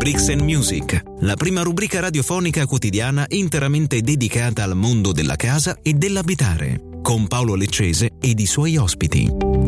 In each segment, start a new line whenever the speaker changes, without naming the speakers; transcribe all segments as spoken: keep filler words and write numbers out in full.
Bricks and Music, la prima rubrica radiofonica quotidiana interamente dedicata al mondo della casa e dell'abitare, con Paolo Leccese ed i suoi ospiti.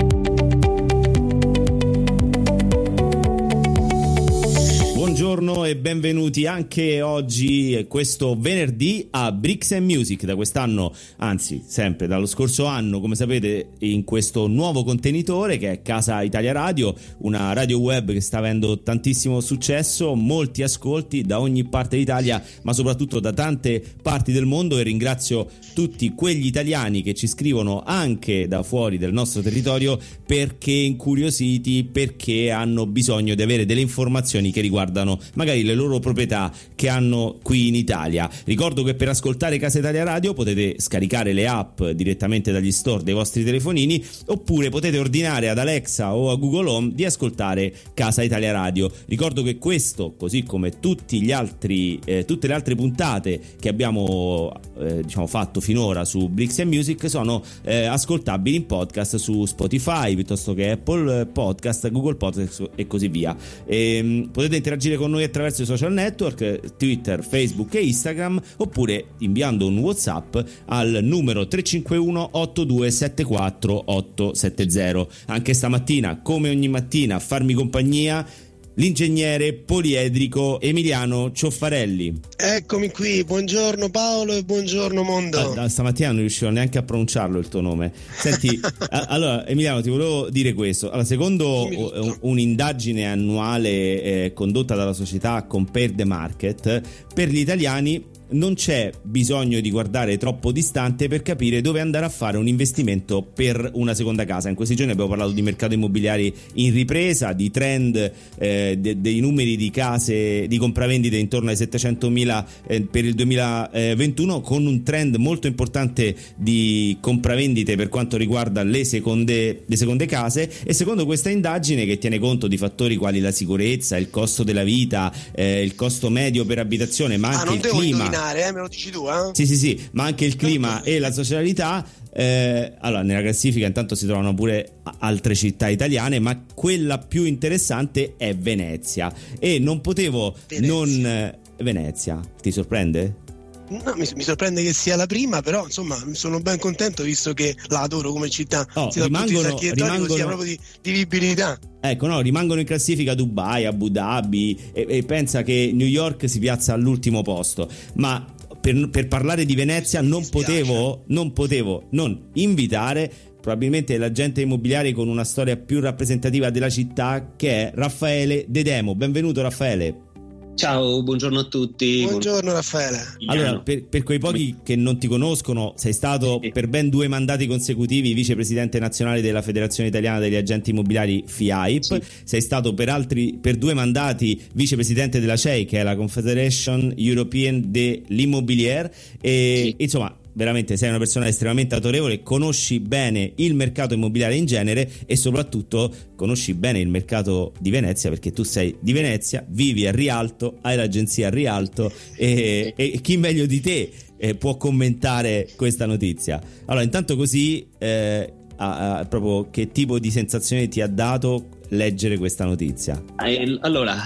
Buongiorno e benvenuti anche oggi, questo venerdì, a Bricks and Music. Da quest'anno, anzi sempre dallo scorso anno, come sapete, in questo nuovo contenitore che è Casa Italia Radio, una radio web che sta avendo tantissimo successo, molti ascolti da ogni parte d'Italia, ma soprattutto da tante parti del mondo, e ringrazio tutti quegli italiani che ci scrivono anche da fuori del nostro territorio perché incuriositi, perché hanno bisogno di avere delle informazioni che riguardano magari le loro proprietà che hanno qui in Italia. Ricordo che per ascoltare Casa Italia Radio potete scaricare le app direttamente dagli store dei vostri telefonini, oppure potete ordinare ad Alexa o a Google Home di ascoltare Casa Italia Radio. Ricordo che questo, così come tutti gli altri eh, tutte le altre puntate che abbiamo eh, diciamo fatto finora su Bricks and Music, sono eh, ascoltabili in podcast su Spotify piuttosto che Apple Podcast, Google Podcast e così via. E, potete interagire con noi attraverso i social network, Twitter, Facebook e Instagram, oppure inviando un WhatsApp al numero tre cinque uno otto due sette quattro otto sette zero. Anche stamattina, come ogni mattina, a farmi compagnia l'ingegnere poliedrico Emiliano Cioffarelli.
Eccomi qui, buongiorno Paolo e buongiorno mondo.
Da, da stamattina non riuscivo neanche a pronunciarlo il tuo nome. Senti, a, allora Emiliano, ti volevo dire questo. Allora, secondo un, un'indagine annuale eh, condotta dalla società Compare the Market, per gli italiani non c'è bisogno di guardare troppo distante per capire dove andare a fare un investimento per una seconda casa. In questi giorni abbiamo parlato di mercato immobiliare in ripresa, di trend eh, de- dei numeri di case di compravendite intorno ai settecentomila eh, per il duemilaventuno, con un trend molto importante di compravendite per quanto riguarda le seconde, le seconde case. E secondo questa indagine, che tiene conto di fattori quali la sicurezza, il costo della vita, eh, il costo medio per abitazione, ma anche
ah,
il clima,
Eh, me lo dici tu, eh?
Sì, sì, sì, ma anche il clima e la socialità. Eh, allora, nella classifica intanto si trovano pure altre città italiane, ma quella più interessante è Venezia. E non potevo Venezia. non Venezia, ti sorprende?
No, mi, mi sorprende che sia la prima, però insomma sono ben contento, visto che la adoro come città.
Oh,
sia
rimangono, rimangono...
sia proprio di, di vivibilità.
Ecco, no, rimangono in classifica Dubai, Abu Dhabi, e, e pensa che New York si piazza all'ultimo posto. Ma per, per parlare di Venezia non potevo, non potevo non invitare probabilmente l'agente immobiliare con una storia più rappresentativa della città, che è Raffaele Dedemo. Benvenuto Raffaele.
Ciao, buongiorno a tutti.
Buongiorno Raffaele.
Allora, per, per quei pochi che non ti conoscono, sei stato per ben due mandati consecutivi vicepresidente nazionale della Federazione Italiana degli Agenti Immobiliari F I A I P, sì. Sei stato per altri per due mandati vicepresidente della C E I, che è la Confederation European de l'Immobilier, e sì. Insomma, veramente sei una persona estremamente autorevole, conosci bene il mercato immobiliare in genere e soprattutto conosci bene il mercato di Venezia, perché tu sei di Venezia, vivi a Rialto, hai l'agenzia a Rialto, e, e chi meglio di te eh, può commentare questa notizia. Allora, intanto così eh, a, a, proprio che tipo di sensazione ti ha dato leggere questa notizia?
Eh, allora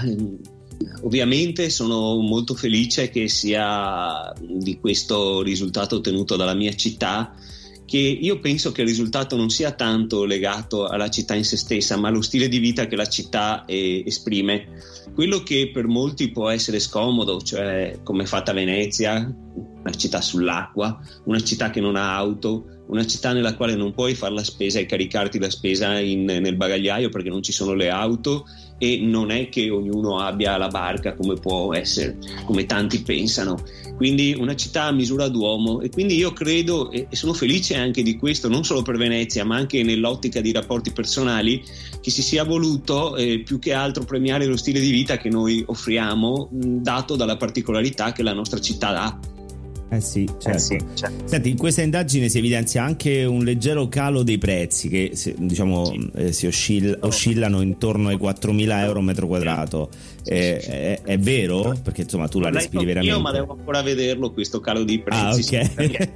ovviamente sono molto felice che sia di questo risultato ottenuto dalla mia città, che io penso che il risultato non sia tanto legato alla città in se stessa, ma allo stile di vita che la città eh, esprime. Quello che per molti può essere scomodo, cioè come è fatta Venezia, una città sull'acqua, una città che non ha auto, una città nella quale non puoi fare la spesa e caricarti la spesa in, nel bagagliaio perché non ci sono le auto, e non è che ognuno abbia la barca come può essere, come tanti pensano. Quindi una città a misura d'uomo, e quindi io credo e sono felice anche di questo, non solo per Venezia ma anche nell'ottica di rapporti personali, che si sia voluto eh, più che altro premiare lo stile di vita che noi offriamo, mh, dato dalla particolarità che la nostra città ha.
Eh sì, certo.
Eh sì, certo.
Senti, in questa indagine si evidenzia anche un leggero calo dei prezzi che diciamo sì. eh, si oscill- oscillano intorno ai quattromila euro metro quadrato. Eh, è, è vero? Perché insomma tu la respiri veramente.
Io ma devo ancora vederlo questo calo di prezzi.
Ah,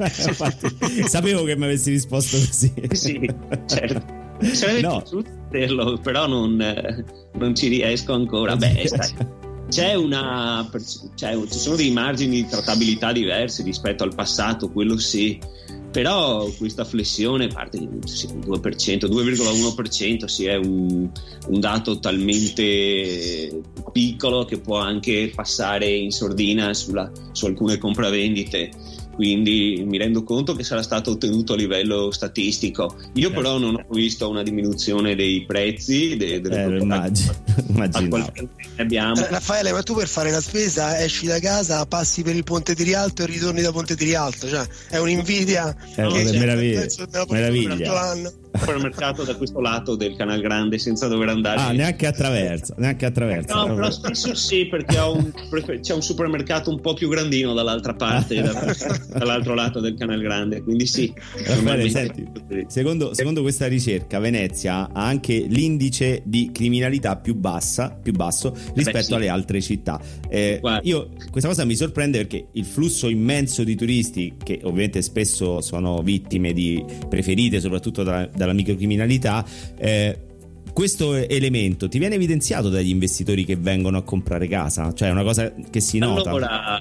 ok. Sapevo che mi avessi risposto così.
Sì, certo. Sarebbe
no.
piaciuto vederlo, però non, non ci riesco ancora. Beh, stai. c'è una cioè, ci sono dei margini di trattabilità diversi rispetto al passato, quello sì, però questa flessione parte di sì, due per cento, due virgola uno per cento sì, è un, un dato talmente piccolo che può anche passare in sordina sulla, su alcune compravendite, quindi mi rendo conto che sarà stato ottenuto a livello statistico. Io certo. però non ho visto una diminuzione dei prezzi de, delle
eh, immagino, immaginavo.
Abbiamo.
Raffaele, ma tu per fare la spesa esci da casa, passi per il Ponte di Rialto e ritorni da Ponte di Rialto, cioè è un'invidia
eh, no, che meraviglia, meraviglia.
Supermercato da questo lato del Canal Grande senza dover andare
ah neanche attraverso neanche attraverso
no però spesso sì, perché ho un, c'è un supermercato un po' più grandino dall'altra parte dall'altro lato del Canal Grande, quindi sì.
Raffaele, senti, secondo, secondo questa ricerca Venezia ha anche l'indice di criminalità più bassa più basso rispetto Beh, sì. alle altre città. eh, io questa cosa mi sorprende perché il flusso immenso di turisti, che ovviamente spesso sono vittime di preferite soprattutto da, dalla microcriminalità, eh, questo elemento ti viene evidenziato dagli investitori che vengono a comprare casa? Cioè è una cosa che si nota?
Allora,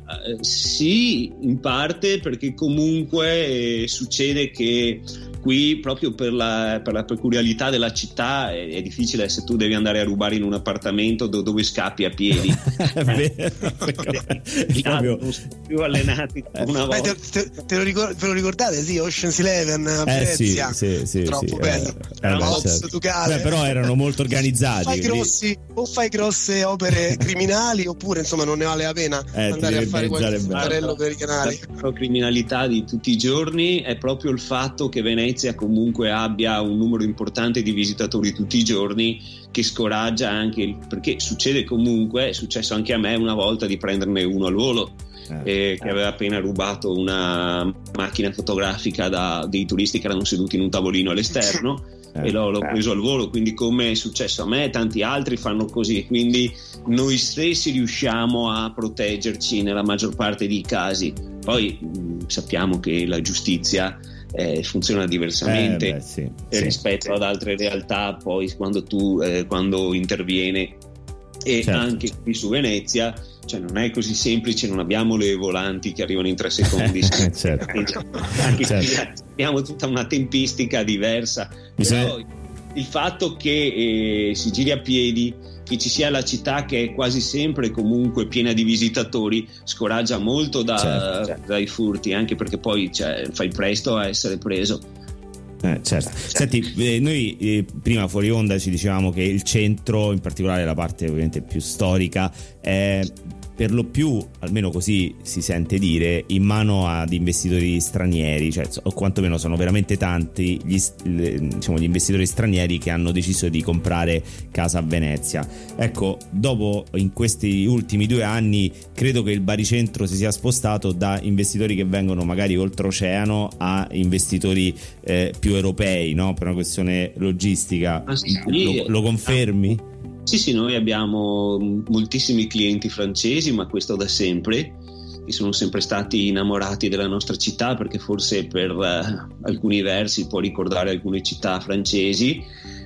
sì, in parte, perché comunque eh, succede che qui proprio per la, per la peculiarità della città è, è difficile se tu devi andare a rubare in un appartamento do, dove scappi a piedi.
È vero,
è proprio più allenati una volta.
Beh, te, te, te lo ricord- ve lo ricordate? Sì, Ocean's Eleven a
eh,
Venezia,
sì, sì, sì,
troppo
sì,
bello.
Eh, eh, beh, certo. Beh, però erano molto organizzati.
Fai grossi, o fai grosse opere criminali oppure insomma non ne vale la pena eh, andare a fare qualche farello per i canali.
La criminalità di tutti i giorni è proprio il fatto che Venezia comunque abbia un numero importante di visitatori tutti i giorni, che scoraggia anche il, perché succede comunque, è successo anche a me una volta di prenderne uno al volo eh, eh, che aveva appena rubato una macchina fotografica da dei turisti che erano seduti in un tavolino all'esterno eh, e l'ho, l'ho preso al volo, quindi come è successo a me tanti altri fanno così, quindi noi stessi riusciamo a proteggerci nella maggior parte dei casi. Poi mh, sappiamo che la giustizia Eh, funziona diversamente
eh, beh, sì,
rispetto
sì.
ad altre realtà, poi quando tu eh, quando interviene e
certo.
anche qui su Venezia, cioè non è così semplice, non abbiamo le volanti che arrivano in tre secondi
certo.
anche
certo.
qui abbiamo tutta una tempistica diversa. Però il fatto che eh, si giri a piedi, che ci sia la città che è quasi sempre comunque piena di visitatori, scoraggia molto da, certo, certo. dai furti, anche perché poi cioè, fai presto a essere preso.
Eh, certo. Senti, eh, noi eh, prima fuori onda ci dicevamo che il centro, in particolare la parte ovviamente più storica, è per lo più, almeno così si sente dire, in mano ad investitori stranieri, cioè, o quantomeno sono veramente tanti gli, diciamo, gli investitori stranieri che hanno deciso di comprare casa a Venezia. Ecco, dopo in questi ultimi due anni credo che il baricentro si sia spostato da investitori che vengono magari oltreoceano a investitori eh, più europei, no? Per una questione logistica.
Ah, sì.
lo, lo confermi?
Sì, sì, noi abbiamo moltissimi clienti francesi, ma questo da sempre, che sono sempre stati innamorati della nostra città, perché forse per uh, alcuni versi può ricordare alcune città francesi,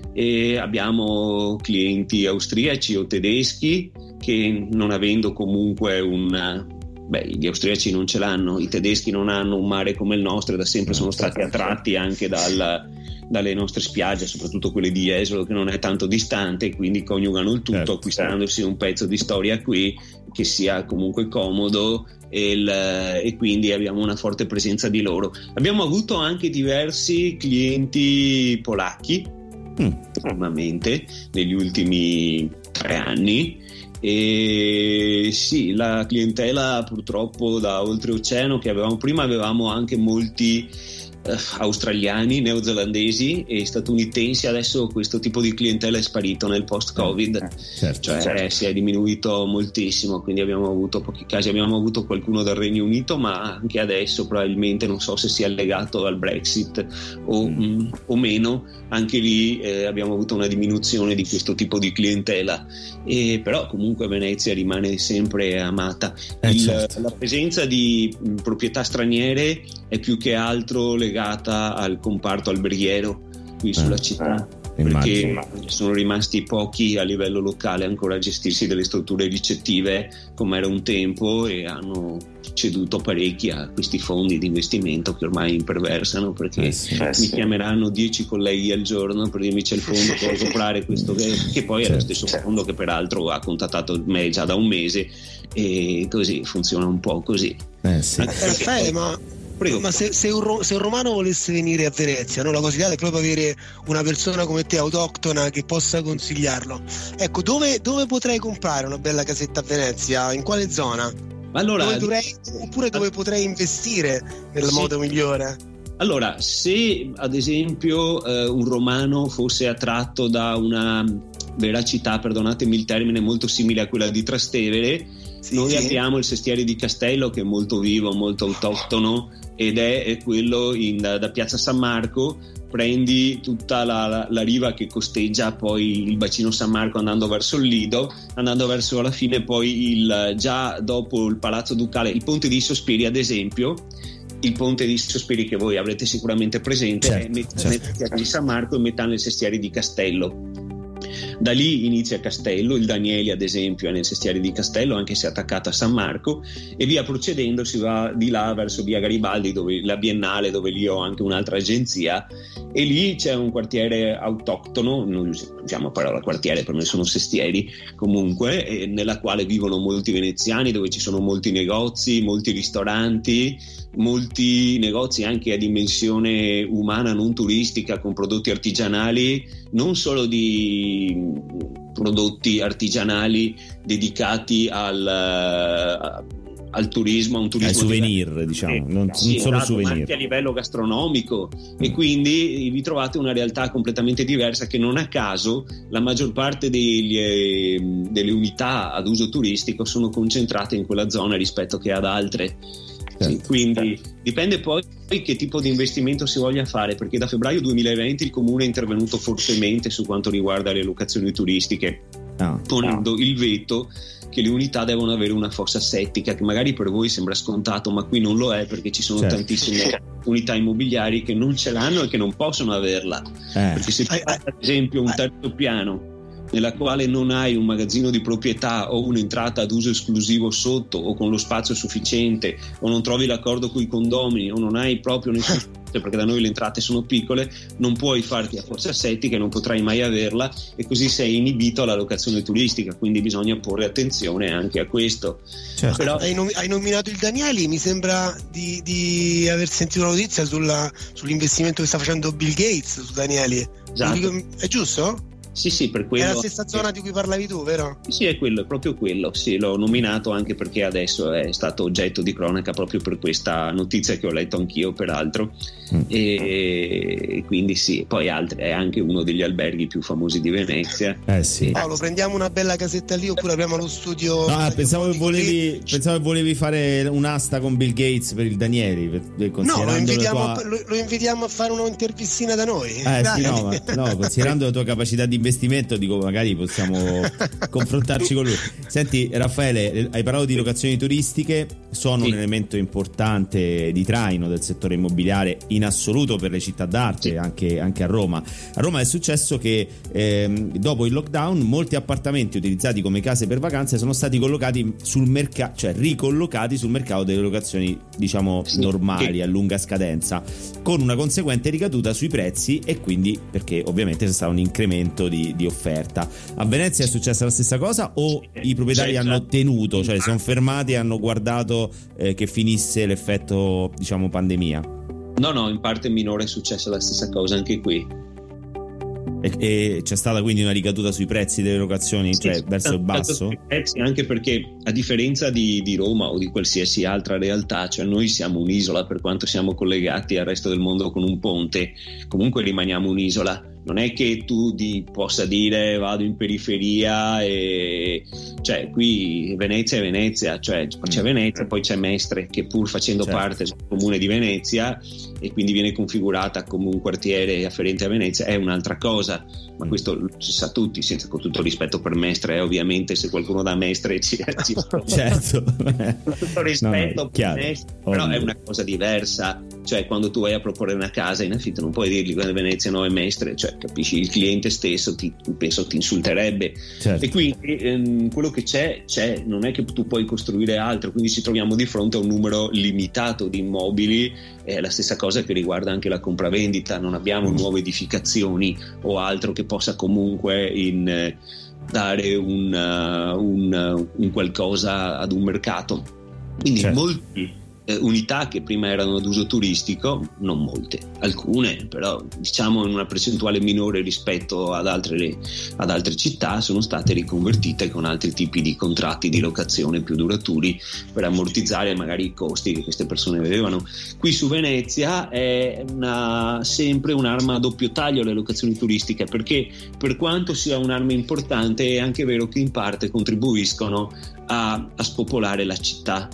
e abbiamo clienti austriaci o tedeschi che, non avendo comunque un... Beh, gli austriaci non ce l'hanno, i tedeschi non hanno un mare come il nostro e da sempre sono stati attratti anche dal, dalle nostre spiagge, soprattutto quelle di Jesolo, che non è tanto distante, quindi coniugano il tutto, certo, acquistandosi un pezzo di storia qui che sia comunque comodo e, il, e quindi abbiamo una forte presenza di loro. Abbiamo avuto anche diversi clienti polacchi mm. ultimamente, negli ultimi tre anni. E sì, la clientela purtroppo da oltreoceano che avevamo prima, avevamo anche molti eh, australiani, neozelandesi e statunitensi. Adesso questo tipo di clientela è sparito nel post-Covid,
eh, certo,
cioè
certo.
si è diminuito moltissimo, quindi abbiamo avuto pochi casi. Abbiamo avuto qualcuno dal Regno Unito, ma anche adesso probabilmente, non so se sia legato al Brexit o, mm. mh, o meno, anche lì eh, abbiamo avuto una diminuzione di questo tipo di clientela. E però comunque Venezia rimane sempre amata.
Eh,
Il,
certo.
La presenza di mh, proprietà straniere è più che altro legata al comparto alberghiero qui sulla
eh.
città. perché sono rimasti pochi a livello locale ancora a gestirsi delle strutture ricettive come era un tempo, e hanno ceduto parecchi a questi fondi di investimento che ormai imperversano, perché eh sì, eh sì. mi chiameranno dieci colleghi al giorno per dirmi c'è il fondo per comprare questo, che, che poi certo, è lo stesso certo. fondo che peraltro ha contattato me già da un mese, e così funziona un po' così.
Eh sì.
Perfetto, ma Prego. Ma se, se, un, se un romano volesse venire a Venezia, no? La cosa ideale è proprio avere una persona come te, autoctona, che possa consigliarlo. Ecco, dove, dove potrei comprare una bella casetta a Venezia? In quale zona?
Allora,
dove dovrei, oppure dove potrei investire nel sì. modo migliore?
Allora, se ad esempio eh, un romano fosse attratto da una veracità, perdonatemi il termine, molto simile a quella di Trastevere, sì, noi sì. abbiamo il Sestiere di Castello, che è molto vivo, molto autoctono, ed è, è quello in, da, da Piazza San Marco. Prendi tutta la, la, la riva che costeggia poi il bacino San Marco andando verso il Lido, andando verso alla fine poi il, già dopo il Palazzo Ducale, il Ponte di Sospiri ad esempio. Il Ponte di Sospiri, che voi avrete sicuramente presente, certo, è metà certo. nel Sestiere di San Marco e metà nel Sestiere di Castello. Da lì inizia Castello, il Danieli ad esempio è nel Sestiere di Castello, anche se è attaccato a San Marco, e via procedendo si va di là verso via Garibaldi, dove la Biennale, dove lì ho anche un'altra agenzia, e lì c'è un quartiere autoctono, non usiamo la parola quartiere, per me sono sestieri comunque, eh, nella quale vivono molti veneziani, dove ci sono molti negozi, molti ristoranti, molti negozi anche a dimensione umana, non turistica, con prodotti artigianali, non solo di prodotti artigianali dedicati al, al turismo, a un turismo
ai souvenir, di... diciamo, non,
sì,
non solo
esatto,
souvenir,
ma anche a livello gastronomico, mm. e quindi vi trovate una realtà completamente diversa, che non a caso la maggior parte degli, eh, delle unità ad uso turistico sono concentrate in quella zona rispetto che ad altre. Sì, quindi dipende poi che tipo di investimento si voglia fare, perché da febbraio duemilaventi il comune è intervenuto fortemente su quanto riguarda le locazioni turistiche, no, ponendo no. il veto che le unità devono avere una fossa settica, che magari per voi sembra scontato, ma qui non lo è, perché ci sono certo. tantissime unità immobiliari che non ce l'hanno e che non possono averla, eh. perché se fai ad esempio un terzo piano nella quale non hai un magazzino di proprietà o un'entrata ad uso esclusivo sotto, o con lo spazio sufficiente, o non trovi l'accordo con i condomini, o non hai proprio nessun, perché da noi le entrate sono piccole, non puoi farti a forza settica e non potrai mai averla, e così sei inibito alla locazione turistica, quindi bisogna porre attenzione anche a questo.
Certo. Però... hai, nom- hai nominato il Danieli, mi sembra di, di aver sentito una notizia sulla, sull'investimento che sta facendo Bill Gates su Danieli. Esatto. È giusto?
Sì, sì, per quello.
È la stessa zona di cui parlavi tu, vero?
Sì, è quello, è proprio quello. Sì, l'ho nominato anche perché adesso è stato oggetto di cronaca proprio per questa notizia che ho letto anch'io, peraltro. Mm. E quindi sì, poi altri, è anche uno degli alberghi più famosi di Venezia.
Eh sì.
Paolo, prendiamo una bella casetta lì, oppure apriamo lo studio.
No, pensavo che volevi, pensavo che volevi fare un'asta con Bill Gates per il Danieli. Per,
no, lo invitiamo,
tua...
lo, lo invitiamo a fare un'intervistina da noi.
Eh sì, no, ma, no, considerando la tua capacità di investimento, dico magari possiamo confrontarci con lui. Senti Raffaele, hai parlato di locazioni turistiche, sono sì. un elemento importante di traino del settore immobiliare in assoluto per le città d'arte, sì. anche, anche a Roma. A Roma è successo che ehm, dopo il lockdown molti appartamenti utilizzati come case per vacanze sono stati collocati sul mercato, cioè ricollocati sul mercato delle locazioni, diciamo, sì. normali, a lunga scadenza, con una conseguente ricaduta sui prezzi, e quindi perché ovviamente c'è stato un incremento di, di offerta. A Venezia è successa la stessa cosa, o i proprietari sì, hanno tenuto, cioè sono fermati e hanno guardato eh, che finisse l'effetto, diciamo, pandemia?
No, no, in parte minore è successa la stessa cosa anche qui.
E, e c'è stata quindi una ricaduta sui prezzi delle locazioni, sì, cioè verso il basso?
Prezzi, anche perché a differenza di, di Roma o di qualsiasi altra realtà, cioè noi siamo un'isola, per quanto siamo collegati al resto del mondo con un ponte, comunque rimaniamo un'isola. Non è che tu di, possa dire vado in periferia, e cioè qui Venezia è Venezia, cioè c'è Venezia, poi c'è Mestre, che pur facendo certo. parte del comune di Venezia e quindi viene configurata come un quartiere afferente a Venezia, è un'altra cosa, ma mm. questo lo si sa tutti, senza, con tutto rispetto per Mestre, eh, ovviamente se qualcuno da Mestre ci, ci
certo
con tutto rispetto no, per Mestre, però è una cosa diversa. Cioè, quando tu vai a proporre una casa in affitto non puoi dirgli che Venezia no è Mestre, cioè capisci, il cliente stesso ti, penso ti insulterebbe. Certo. E quindi ehm, quello che c'è c'è, non è che tu puoi costruire altro, quindi ci troviamo di fronte a un numero limitato di immobili. È la stessa cosa che riguarda anche la compravendita, non abbiamo nuove edificazioni o altro che possa comunque in, eh, dare un, uh, un, uh, un qualcosa ad un mercato. Quindi certo. molti unità che prima erano ad uso turistico, non molte, alcune però diciamo in una percentuale minore rispetto ad altre, ad altre città, sono state riconvertite con altri tipi di contratti di locazione più duraturi per ammortizzare magari i costi che queste persone avevano. Qui su Venezia è una, sempre un'arma a doppio taglio le locazioni turistiche, perché per quanto sia un'arma importante è anche vero che in parte contribuiscono a, a spopolare la città.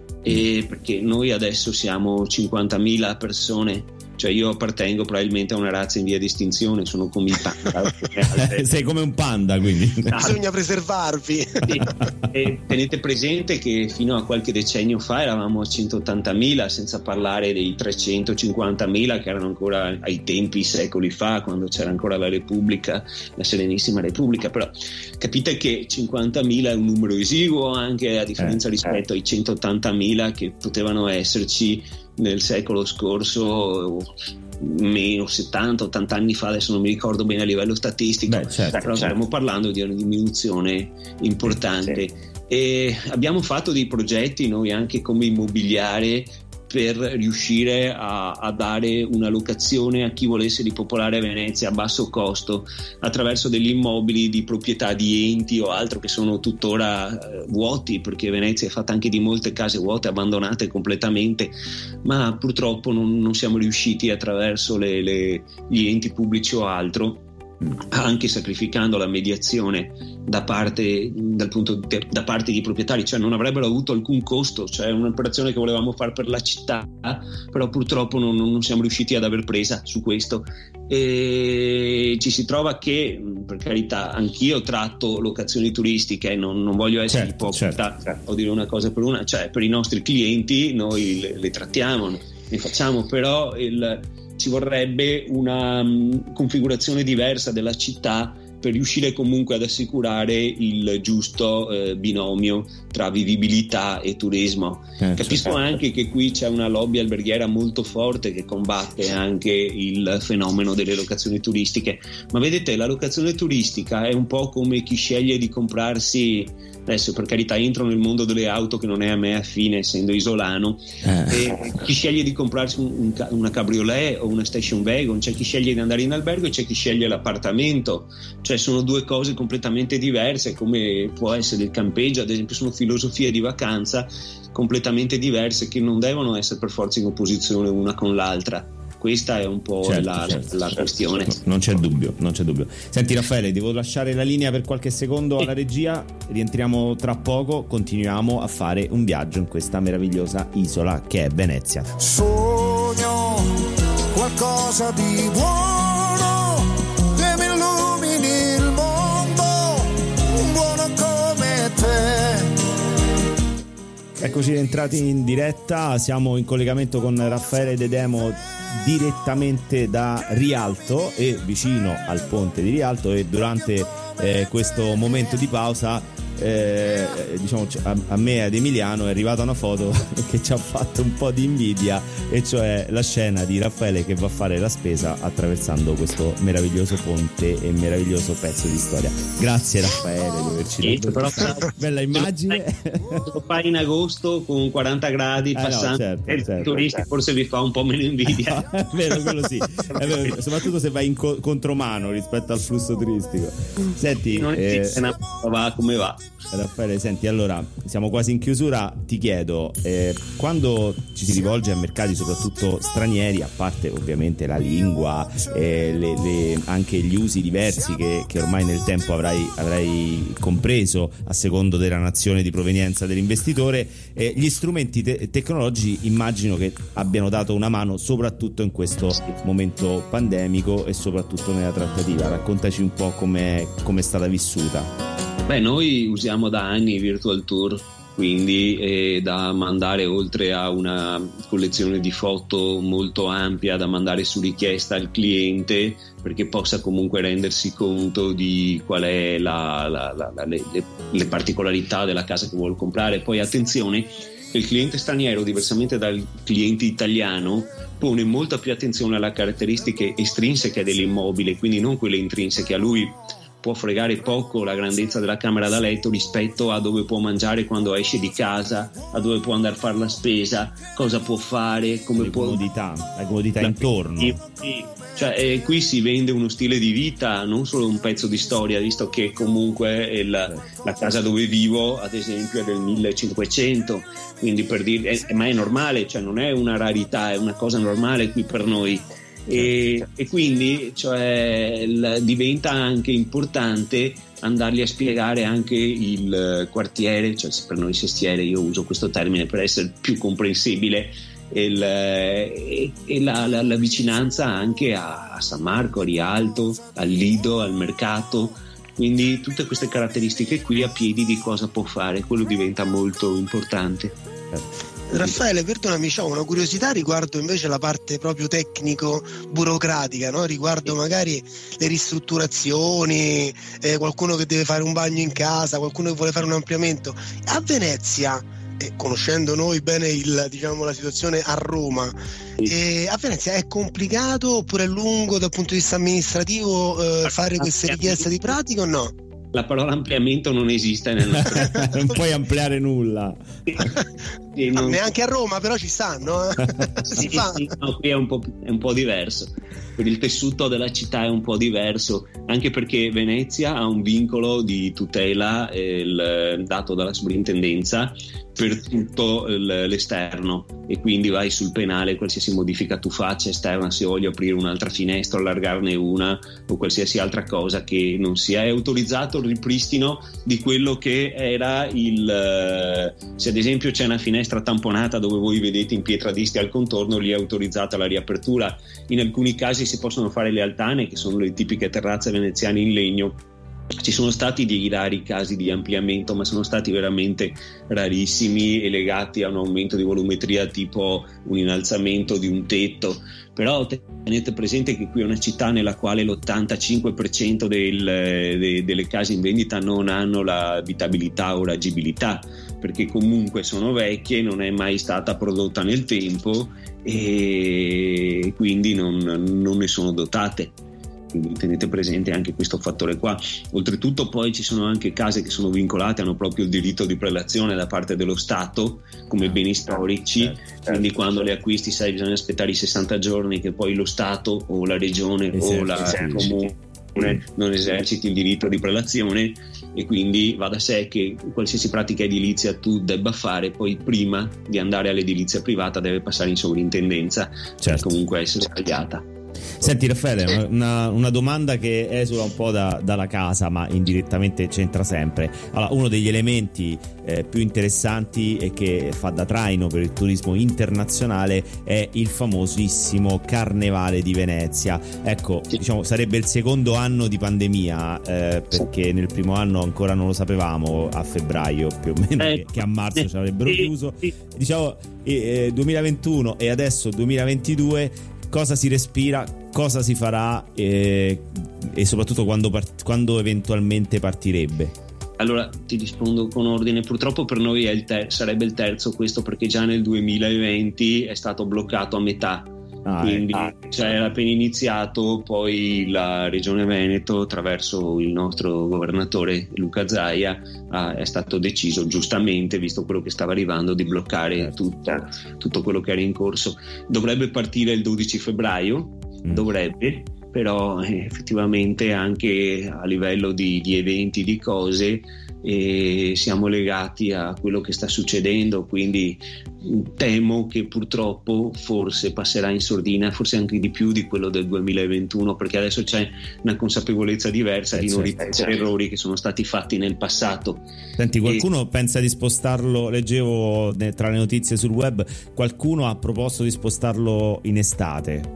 E perché noi adesso siamo cinquantamila persone, cioè io appartengo probabilmente a una razza in via di estinzione, sono come i panda.
Sei come un panda, quindi
bisogna preservarvi.
Sì. E tenete presente che fino a qualche decennio fa eravamo a centottantamila, senza parlare dei trecentocinquantamila che erano ancora ai tempi, secoli fa, quando c'era ancora la Repubblica, la Serenissima Repubblica. Però capite che cinquantamila è un numero esiguo, anche a differenza eh, rispetto eh. ai centottantamila che potevano esserci nel secolo scorso, meno settanta ottanta anni fa, adesso non mi ricordo bene a livello statistico. Beh, certo, però certo. stiamo parlando di una diminuzione importante. Sì. E abbiamo fatto dei progetti noi anche come immobiliare per riuscire a, a dare una locazione a chi volesse ripopolare Venezia a basso costo attraverso degli immobili di proprietà di enti o altro che sono tuttora eh, vuoti, perché Venezia è fatta anche di molte case vuote, abbandonate completamente, ma purtroppo non, non siamo riusciti attraverso le, le, gli enti pubblici o altro, anche sacrificando la mediazione da parte, dal punto di, da parte di proprietari, cioè non avrebbero avuto alcun costo, cioè un'operazione che volevamo fare per la città, però purtroppo non, non siamo riusciti ad aver presa su questo. E ci si trova che, per carità, anch'io tratto locazioni turistiche, non, non voglio essere
certo,
ipocrita
certo.
o dire una cosa per una, cioè per i nostri clienti noi le, le trattiamo, ne facciamo, però il ci vorrebbe una um, configurazione diversa della città per riuscire comunque ad assicurare il giusto eh, binomio tra vivibilità e turismo. Eh, Capisco certo. anche che qui c'è una lobby alberghiera molto forte che combatte anche il fenomeno delle locazioni turistiche, ma vedete, la locazione turistica è un po' come chi sceglie di comprarsi, adesso per carità entro nel mondo delle auto che non è a me affine essendo isolano, eh. e chi sceglie di comprarsi un, un, una cabriolet o una station wagon, c'è chi sceglie di andare in albergo e c'è chi sceglie l'appartamento, cioè sono due cose completamente diverse, come può essere il campeggio, ad esempio. Sono filosofie di vacanza completamente diverse che non devono essere per forza in opposizione una con l'altra. Questa è un po' certo, la, certo, la certo, questione.
Certo. Non c'è dubbio, non c'è dubbio. Senti Raffaele, devo lasciare la linea per qualche secondo alla regia, rientriamo tra poco, continuiamo a fare un viaggio in questa meravigliosa isola che è Venezia.
Sogno qualcosa di buono che mi illumini il mondo, un buono come te.
Eccoci rientrati in diretta, siamo in collegamento con Raffaele De Demo direttamente da Rialto e vicino al ponte di Rialto, e durante eh, questo momento di pausa eh, diciamo a, a me e ad Emiliano è arrivata una foto che ci ha fatto un po' di invidia, e cioè la scena di Raffaele che va a fare la spesa attraversando questo meraviglioso ponte e meraviglioso pezzo di storia. Grazie Raffaele di averci dato questa bella immagine.
Lo fai in agosto con quaranta gradi passando, eh no, certo, e certo, i turisti certo. forse vi fa un po' meno invidia.
È vero, quello sì, è vero, soprattutto se vai in co- contromano rispetto al flusso turistico. Senti,
non esiste, eh, una... va come va.
Raffaele, senti, allora siamo quasi in chiusura, ti chiedo, eh, quando ci si rivolge a mercati soprattutto stranieri, a parte ovviamente la lingua, eh, le, le, anche gli usi diversi che, che ormai nel tempo avrai, avrai compreso a secondo della nazione di provenienza dell'investitore, eh, gli strumenti te- tecnologici immagino che abbiano dato una mano soprattutto in questo momento pandemico e soprattutto nella trattativa. Raccontaci un po' come è stata vissuta.
Beh, noi usiamo da anni i virtual tour quindi è da mandare, oltre a una collezione di foto molto ampia da mandare su richiesta al cliente, perché possa comunque rendersi conto di qual è la, la, la, la, le, le particolarità della casa che vuole comprare. Poi attenzione, il cliente straniero, diversamente dal cliente italiano, pone molta più attenzione alle caratteristiche estrinseche dell'immobile, quindi non quelle intrinseche. A lui può fregare poco la grandezza della camera da letto rispetto a dove può mangiare quando esce di casa, a dove può andare a fare la spesa, cosa può fare, come
le
può...
comodità, la comodità la... intorno.
Sì. Cioè, eh, qui si vende uno stile di vita, non solo un pezzo di storia, visto che comunque il, la casa dove vivo, ad esempio, è del millecinquecento, quindi per dire, è, ma è normale, cioè non è una rarità, è una cosa normale qui per noi. E, e quindi cioè, il, diventa anche importante andargli a spiegare anche il quartiere, cioè per noi sestiere, io uso questo termine per essere più comprensibile, il, e, e la, la, la vicinanza anche a, a San Marco, a Rialto, al Lido, al mercato, quindi tutte queste caratteristiche qui a piedi di cosa può fare, quello diventa molto importante.
Raffaele, perdonami, ho una curiosità riguardo invece la parte proprio tecnico-burocratica, no? Riguardo magari le ristrutturazioni, eh, qualcuno che deve fare un bagno in casa, qualcuno che vuole fare un ampliamento. A Venezia, eh, conoscendo noi bene il, diciamo, la situazione a Roma, eh, a Venezia è complicato oppure è lungo dal punto di vista amministrativo eh, fare queste richieste di pratica o no?
La parola ampliamento non esiste nel nostro
non puoi ampliare nulla.
Sì, non...
neanche a Roma, però ci stanno eh? si
sì,
fa.
Sì, no, qui è un, po', è un po' diverso, per il tessuto della città è un po' diverso, anche perché Venezia ha un vincolo di tutela eh, il, dato dalla sovrintendenza per tutto l'esterno, e quindi vai sul penale qualsiasi modifica tu faccia esterna, se voglio aprire un'altra finestra, allargarne una o qualsiasi altra cosa che non sia, è autorizzato il ripristino di quello che era il, se ad esempio c'è una finestra tamponata dove voi vedete in pietra disti al contorno, lì è autorizzata la riapertura. In alcuni casi si possono fare le altane, che sono le tipiche terrazze veneziane in legno. Ci sono stati dei rari casi di ampliamento, ma sono stati veramente rarissimi e legati a un aumento di volumetria, tipo un innalzamento di un tetto. Però tenete presente che qui è una città nella quale l'ottantacinque per cento del, de, delle case in vendita non hanno l'abitabilità o l'agibilità, perché comunque sono vecchie, non è mai stata prodotta nel tempo e quindi non, non ne sono dotate. Quindi tenete presente anche questo fattore qua. Oltretutto poi ci sono anche case che sono vincolate, hanno proprio il diritto di prelazione da parte dello Stato come beni storici, certo, certo. Quindi quando le acquisti sai bisogna aspettare i sessanta giorni che poi lo Stato o la regione esatto, o la esatto. comune non eserciti il diritto di prelazione, e quindi va da sé che qualsiasi pratica edilizia tu debba fare poi prima di andare all'edilizia privata deve passare in sovrintendenza, certo. Per comunque essere sbagliata.
Senti Raffaele, una, una domanda che esula un po' da, dalla casa ma indirettamente c'entra sempre. Allora, uno degli elementi eh, più interessanti e che fa da traino per il turismo internazionale è il famosissimo Carnevale di Venezia. Ecco, diciamo sarebbe il secondo anno di pandemia eh, perché nel primo anno ancora non lo sapevamo, a febbraio più o meno, che, che a marzo ci avrebbero chiuso. Diciamo eh, duemilaventuno e adesso duemilaventidue. Cosa si respira, cosa si farà e, e soprattutto quando, part- quando eventualmente partirebbe?
Allora ti rispondo con ordine. Purtroppo per noi è il ter- sarebbe il terzo questo, perché già nel duemilaventi è stato bloccato a metà. Ah, quindi eh. cioè, era appena iniziato, poi la Regione Veneto attraverso il nostro governatore Luca Zaia ha, è stato deciso giustamente, visto quello che stava arrivando, di bloccare tutto, tutto quello che era in corso. Dovrebbe partire il dodici febbraio, mm. dovrebbe, però eh, effettivamente anche a livello di, di eventi, di cose, e siamo legati a quello che sta succedendo, quindi temo che purtroppo forse passerà in sordina, forse anche di più di quello del duemilaventuno, perché adesso c'è una consapevolezza diversa eh, di non ripetere certo. errori che sono stati fatti nel passato.
Senti, qualcuno e... pensa di spostarlo, leggevo tra le notizie sul web, qualcuno ha proposto di spostarlo in estate.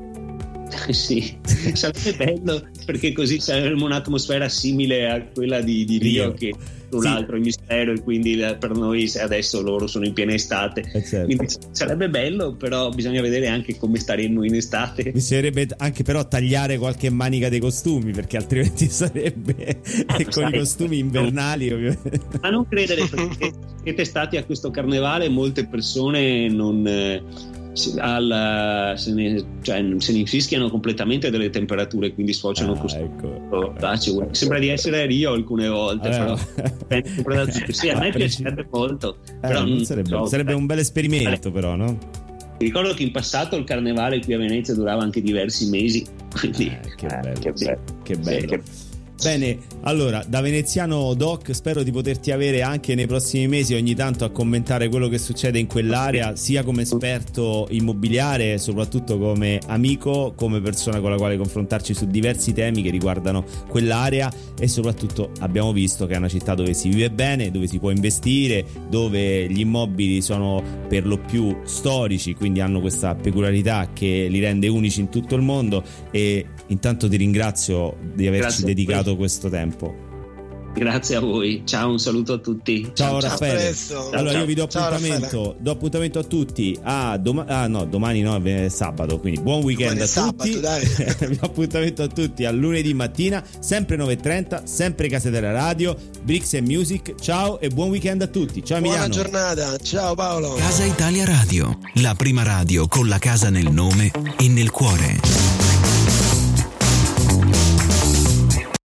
Sì, sarebbe bello, perché così saremmo un'atmosfera simile a quella di, di Rio, Rio, che sull'altro sì. il mistero, e quindi per noi adesso loro sono in piena estate,
eh certo.
quindi sarebbe bello, però bisogna vedere anche come staremo in estate.
Bisognerebbe anche però tagliare qualche manica dei costumi, perché altrimenti sarebbe ah, con sai, i costumi invernali ovviamente.
Ma non credere, perché siete stati a questo carnevale, molte persone non eh, al, se, ne, cioè, se ne infischiano completamente delle temperature, quindi sfociano ah, costumi. Ecco. Ah, cioè, sembra di essere a Rio alcune volte, allora. Però sì, a me piacerebbe molto, eh, però non
sarebbe,
so,
sarebbe un bel esperimento, però, no?
Mi ricordo che in passato il carnevale qui a Venezia durava anche diversi mesi, quindi
eh, che bello,
eh, che bello.
Che bello.
Sì, che...
Bene, allora da veneziano Doc spero di poterti avere anche nei prossimi mesi ogni tanto a commentare quello che succede in quell'area, sia come esperto immobiliare, soprattutto come amico, come persona con la quale confrontarci su diversi temi che riguardano quell'area, e soprattutto abbiamo visto che è una città dove si vive bene, dove si può investire, dove gli immobili sono per lo più storici, quindi hanno questa peculiarità che li rende unici in tutto il mondo. E intanto ti ringrazio di averci Grazie dedicato questo tempo.
Grazie a voi, ciao, un saluto a tutti.
Ciao, ciao Raffaele.
Ciao,
allora
ciao.
Io vi do appuntamento, do appuntamento a tutti a doma- ah no, domani no, è sabato, quindi buon weekend a
sabato,
tutti.
dai.
Vi do appuntamento a tutti a lunedì mattina, sempre nove e trenta, sempre Casa della Radio, Bricks and Music. Ciao e buon weekend a tutti. Ciao Emiliano.
Buona giornata, ciao Paolo.
Casa Italia Radio, la prima radio con la casa nel nome e nel cuore.